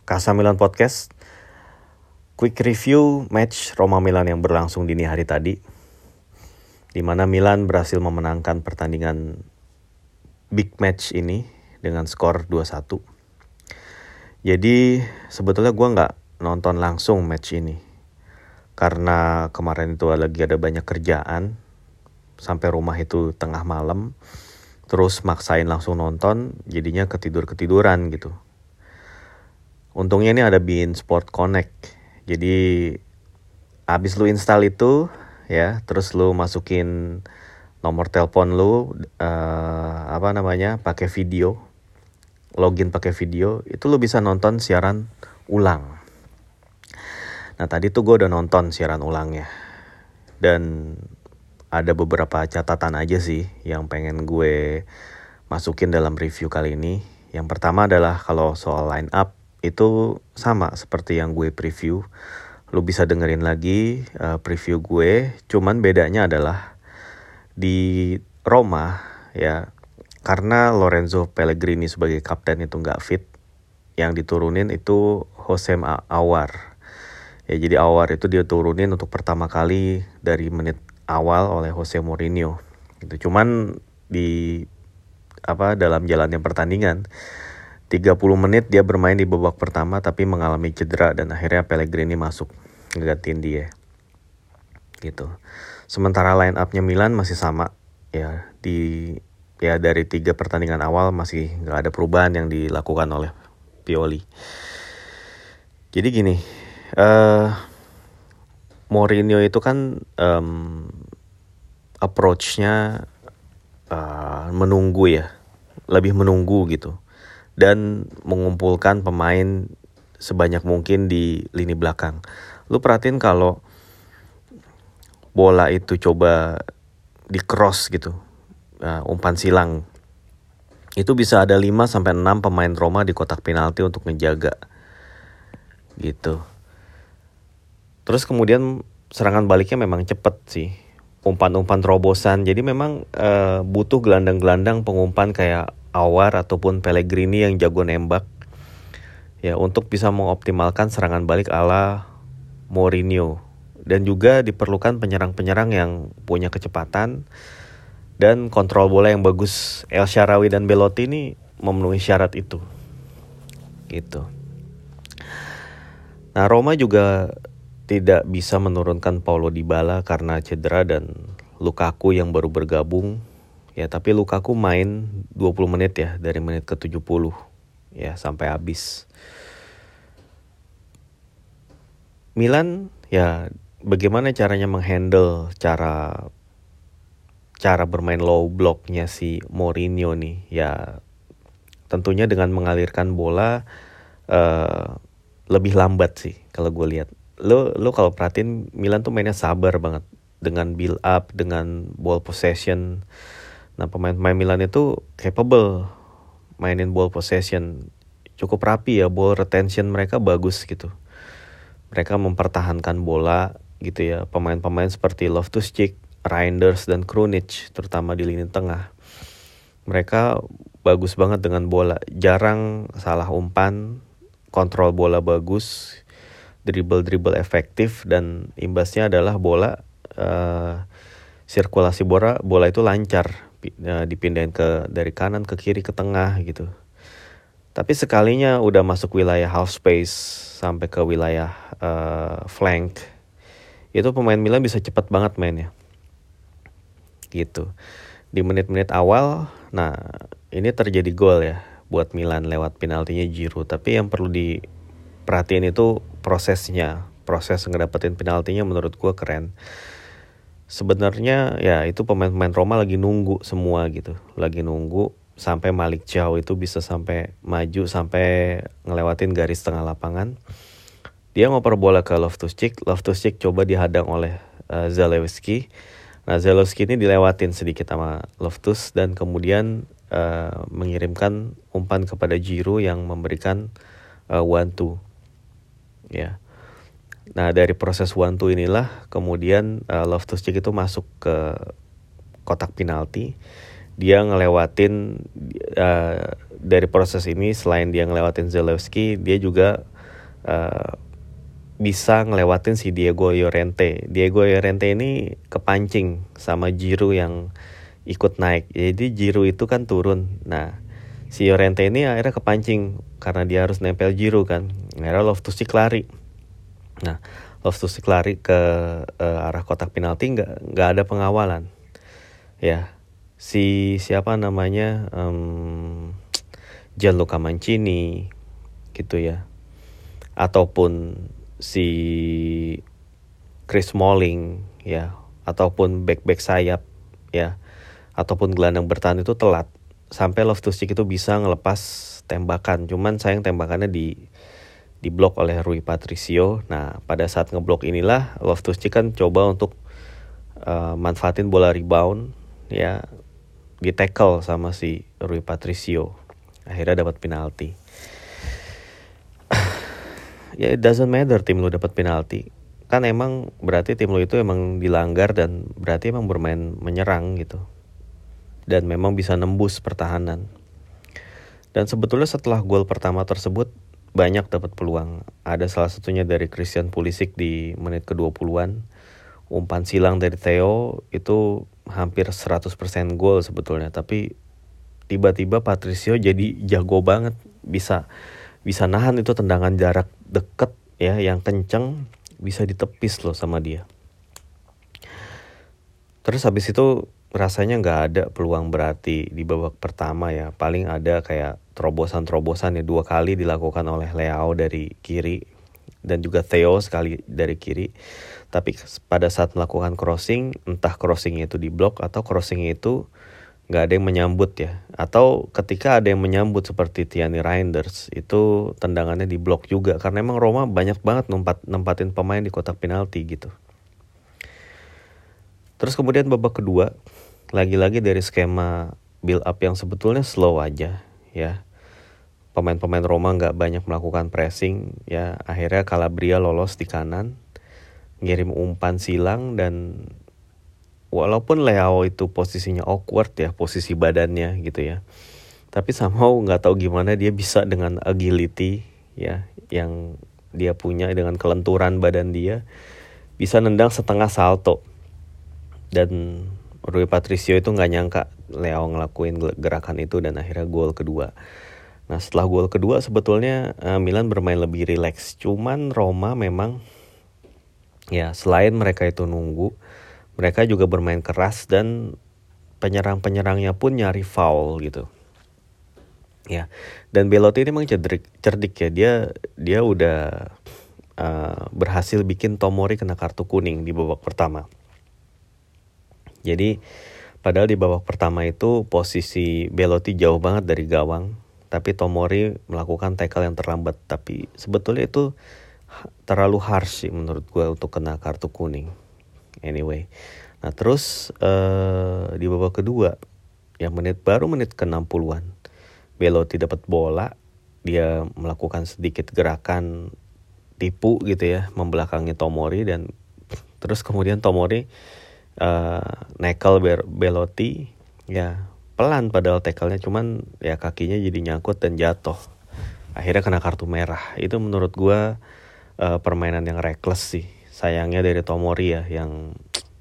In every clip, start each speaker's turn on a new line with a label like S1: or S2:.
S1: Casa Milan Podcast. Quick review match Roma Milan yang berlangsung dini hari tadi, di mana Milan berhasil memenangkan pertandingan big match ini dengan skor 2-1. Jadi sebetulnya gue gak nonton langsung match ini, karena kemarin itu lagi ada banyak kerjaan, sampai rumah itu tengah malam, terus maksain langsung nonton, jadinya ketiduran gitu. Untungnya ini ada beIN Sport Connect. Jadi abis lu install itu ya, terus lu masukin nomor telepon lu pakai video, login pakai video, itu lu bisa nonton siaran ulang. Nah tadi tuh gue udah nonton siaran ulangnya, dan ada beberapa catatan aja sih yang pengen gue masukin dalam review kali ini. Yang pertama adalah kalau soal line up itu sama seperti yang gue preview. Lu bisa dengerin lagi preview gue. Cuman bedanya adalah di Roma ya, karena Lorenzo Pellegrini sebagai kapten itu gak fit, yang diturunin itu Hossein Aouar. Ya, jadi Aouar itu dia turunin untuk pertama kali dari menit awal oleh Jose Mourinho. Gitu. Cuman di dalam jalannya pertandingan 30 menit dia bermain di babak pertama tapi mengalami cedera, dan akhirnya Pellegrini masuk ngegantiin dia. Gitu. Sementara line up-nya Milan masih sama ya, dari 3 pertandingan awal masih enggak ada perubahan yang dilakukan oleh Pioli. Jadi gini, Mourinho itu kan approach-nya menunggu ya, lebih menunggu gitu, dan mengumpulkan pemain sebanyak mungkin di lini belakang. Lu perhatiin kalau bola itu coba di cross gitu, umpan silang, itu bisa ada 5-6 pemain Roma di kotak penalti untuk ngejaga gitu. Terus kemudian serangan baliknya memang cepet sih, umpan-umpan terobosan. Jadi memang butuh gelandang-gelandang pengumpan kayak Aouar ataupun Pellegrini yang jago nembak ya, untuk bisa mengoptimalkan serangan balik ala Mourinho. Dan juga diperlukan penyerang-penyerang yang punya kecepatan dan kontrol bola yang bagus. El Shaarawy dan Belotti ini memenuhi syarat itu gitu. Nah, Roma juga tidak bisa menurunkan Paulo Dybala karena cedera, dan Lukaku yang baru bergabung. Ya, tapi Lukaku main 20 menit ya, dari menit ke 70 ya sampai habis. Milan ya, bagaimana caranya menghandle cara bermain low blocknya si Mourinho nih ya, tentunya dengan mengalirkan bola lebih lambat sih kalau gue lihat. Lo kalau perhatiin Milan tuh mainnya sabar banget dengan build up, dengan ball possession. Nah, pemain-pemain Milan itu capable mainin ball possession cukup rapi ya, ball retention mereka bagus gitu. Mereka mempertahankan bola gitu ya. Pemain-pemain seperti Loftus-Cheek, Reinders dan Krunic terutama di lini tengah, mereka bagus banget dengan bola, jarang salah umpan, kontrol bola bagus, dribble efektif, dan imbasnya adalah bola sirkulasi bola itu lancar, dipindahin dari kanan ke kiri ke tengah gitu. Tapi sekalinya udah masuk wilayah half space sampai ke wilayah flank, itu pemain Milan bisa cepat banget mainnya gitu. Di menit-menit awal, nah ini terjadi gol ya buat Milan lewat penaltinya Giroud. Tapi yang perlu diperhatiin itu proses ngedapetin penaltinya menurut gue keren. Sebenarnya ya itu pemain-pemain Roma lagi nunggu semua gitu, lagi nunggu sampai Malick Thiaw itu bisa sampai maju sampai ngelewatin garis tengah lapangan. Dia ngoper bola ke Loftus-Cheek coba dihadang oleh Zalewski. Nah, Zalewski ini dilewatin sedikit sama Loftus, dan kemudian mengirimkan umpan kepada Giroud yang memberikan 1-2 ya. Nah, dari proses 1-2 inilah kemudian Loftus-Cheek itu masuk ke kotak penalti. Dia ngelewatin dari proses ini, selain dia ngelewatin Zalewski, dia juga uh, bisa ngelewatin si Diego Llorente. Diego Llorente ini kepancing sama Giroud yang ikut naik. Jadi Giroud itu kan turun. Nah, si Llorente ini akhirnya kepancing karena dia harus nempel Giroud kan. Akhirnya Loftus-Cheek lari. Nah, Loftus-Cheek lari ke arah kotak penalti, nggak ada pengawalan. Ya, siapa namanya, Gianluca Mancini gitu ya, ataupun si Chris Smalling ya, ataupun back sayap ya, ataupun gelandang bertahan itu telat sampai Loftus-Cheek itu bisa ngelepas tembakan. Cuman sayang tembakannya diblok oleh Rui Patricio. Nah, pada saat ngeblok inilah Loftus-Cheek kan coba untuk manfaatin bola rebound ya, di tackle sama si Rui Patricio. Akhirnya dapat penalti. Ya, it doesn't matter tim lu dapat penalti. Kan emang berarti tim lu itu emang dilanggar dan berarti emang bermain menyerang gitu. Dan memang bisa nembus pertahanan. Dan sebetulnya setelah gol pertama tersebut banyak dapat peluang. Ada salah satunya dari Christian Pulisic di menit ke-20-an. Umpan silang dari Theo itu hampir 100% gol sebetulnya. Tapi tiba-tiba Patricio jadi jago banget. Bisa nahan itu tendangan jarak deket ya, yang kenceng, bisa ditepis loh sama dia. Terus habis itu rasanya nggak ada peluang berarti di babak pertama ya. Paling ada kayak terobosan ya, 2 kali dilakukan oleh Leao dari kiri dan juga Theo sekali dari kiri. Tapi pada saat melakukan crossing, entah crossingnya itu diblok atau crossingnya itu nggak ada yang menyambut ya. Atau ketika ada yang menyambut seperti Tierney Reinders, itu tendangannya diblok juga. Karena emang Roma banyak banget nempatin pemain di kotak penalti gitu. Terus kemudian babak kedua, lagi-lagi dari skema build up yang sebetulnya slow aja ya. Pemain-pemain Roma nggak banyak melakukan pressing ya. Akhirnya Calabria lolos di kanan, ngirim umpan silang, dan walaupun Leao itu posisinya awkward ya, posisi badannya gitu ya, tapi somehow nggak tahu gimana dia bisa dengan agility ya yang dia punya, dengan kelenturan badan dia, bisa nendang setengah salto. Dan Rui Patricio itu nggak nyangka Leao ngelakuin gerakan itu, dan akhirnya gol kedua. Nah, setelah gol kedua sebetulnya Milan bermain lebih rileks. Cuman Roma memang ya, selain mereka itu nunggu, mereka juga bermain keras dan penyerang-penyerangnya pun nyari foul gitu. Ya, dan Belotti ini memang cerdik ya. Dia udah berhasil bikin Tomori kena kartu kuning di babak pertama. Jadi padahal di babak pertama itu posisi Belotti jauh banget dari gawang, tapi Tomori melakukan tackle yang terlambat. Tapi sebetulnya itu terlalu harsh sih menurut gue untuk kena kartu kuning. Anyway, nah terus di babak kedua, yang menit ke-60-an, Belotti dapat bola, dia melakukan sedikit gerakan tipu gitu ya, membelakangi Tomori, dan terus kemudian Tomori nekel Belotti ya, pelan padahal tackle-nya, cuman ya kakinya jadi nyangkut dan jatuh. Akhirnya kena kartu merah. Itu menurut gue permainan yang reckless sih. Sayangnya dari Tomori ya, yang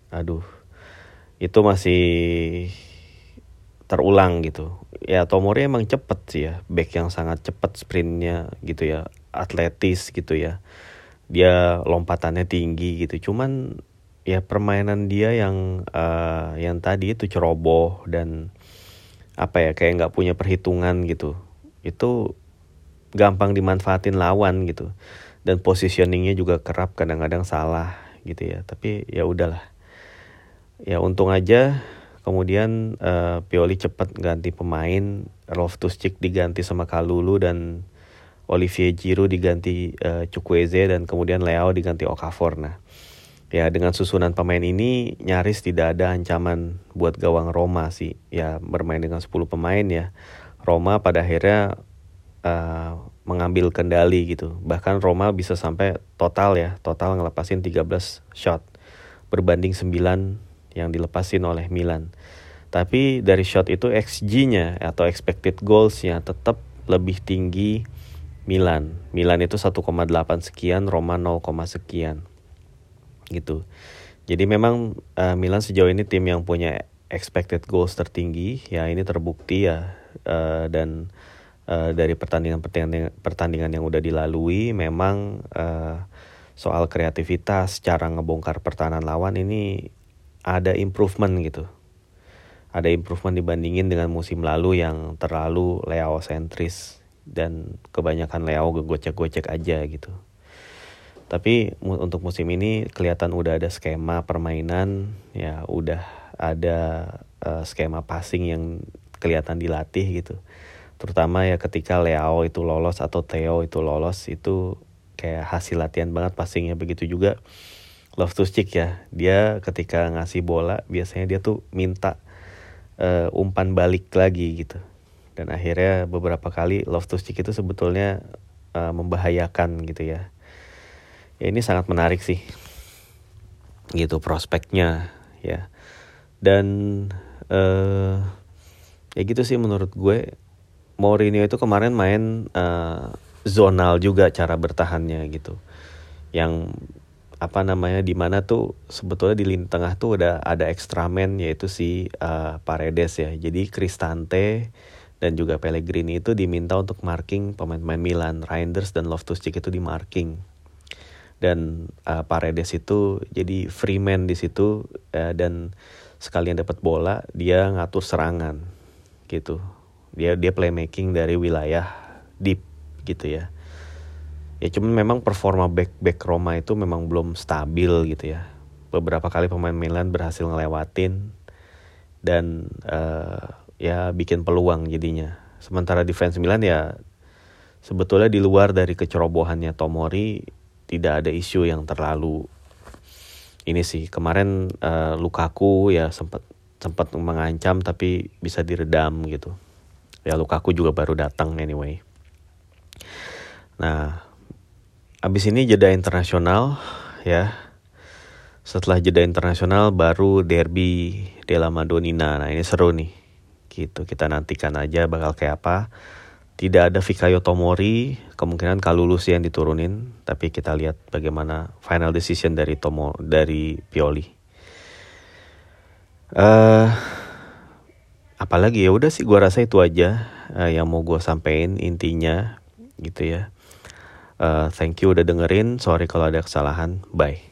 S1: itu masih terulang gitu. Ya Tomori emang cepet sih ya, back yang sangat cepet sprintnya gitu ya, atletis gitu ya. Dia lompatannya tinggi gitu. Cuman ya permainan dia yang tadi itu ceroboh dan kayak nggak punya perhitungan gitu. Itu gampang dimanfaatin lawan gitu. Dan positioningnya juga kerap kadang-kadang salah gitu ya. Tapi ya udahlah. Ya untung aja kemudian Pioli cepat ganti pemain. Loftus-Cheek diganti sama Kalulu, dan Olivier Giroud diganti Chukwueze, dan kemudian Leao diganti Okafor. Nah, ya dengan susunan pemain ini nyaris tidak ada ancaman buat gawang Roma sih. Ya bermain dengan 10 pemain ya, Roma pada akhirnya mengambil kendali gitu. Bahkan Roma bisa sampai total ngelepasin 13 shot berbanding 9 yang dilepasin oleh Milan. Tapi dari shot itu XG-nya atau expected goals-nya tetap lebih tinggi Milan itu 1,8 sekian, Roma 0, sekian gitu. Jadi memang Milan sejauh ini tim yang punya expected goals tertinggi, ya ini terbukti ya, dan dari pertandingan yang udah dilalui memang soal kreativitas, cara ngebongkar pertahanan lawan ini ada improvement gitu. Ada improvement dibandingin dengan musim lalu yang terlalu Leao sentris dan kebanyakan Leao gocek-gocek aja gitu. Tapi untuk musim ini kelihatan udah ada skema permainan, ya udah ada skema passing yang kelihatan dilatih gitu. Terutama ya ketika Leao itu lolos atau Theo itu lolos, itu kayak hasil latihan banget passingnya. Begitu juga Loftus-Cheek ya, dia ketika ngasih bola biasanya dia tuh minta umpan balik lagi gitu. Dan akhirnya beberapa kali Loftus-Cheek itu sebetulnya membahayakan gitu ya. Ya ini sangat menarik sih gitu prospeknya ya. Dan ya gitu sih menurut gue. Mourinho itu kemarin main zonal juga cara bertahannya gitu. Yang di mana tuh sebetulnya di lini tengah tuh udah ada extra man, yaitu si Paredes ya. Jadi Cristante dan juga Pellegrini itu diminta untuk marking pemain-pemain Milan. Reinders dan Loftus-Cheek itu di marking. Dan Paredes itu jadi free man di situ, dan sekalian dapat bola dia ngatur serangan gitu. Dia playmaking dari wilayah deep gitu ya. Ya cuman memang performa back Roma itu memang belum stabil gitu ya. Beberapa kali pemain Milan berhasil ngelewatin dan ya bikin peluang jadinya. Sementara defense Milan ya sebetulnya di luar dari kecerobohannya Tomori tidak ada isu yang terlalu ini sih. Kemarin Lukaku ya sempat mengancam tapi bisa diredam gitu. Ya Lukaku juga baru datang anyway. Nah, abis ini jeda internasional ya. Setelah jeda internasional baru derby della Madonnina. Nah ini seru nih gitu. Kita nantikan aja bakal kayak apa. Tidak ada Fikayo Tomori, kemungkinan Kalulus yang diturunin. Tapi kita lihat bagaimana final decision dari Pioli. Apalagi ya udah sih gue rasa itu aja yang mau gue sampein intinya gitu ya. Thank you udah dengerin. Sorry kalau ada kesalahan. Bye.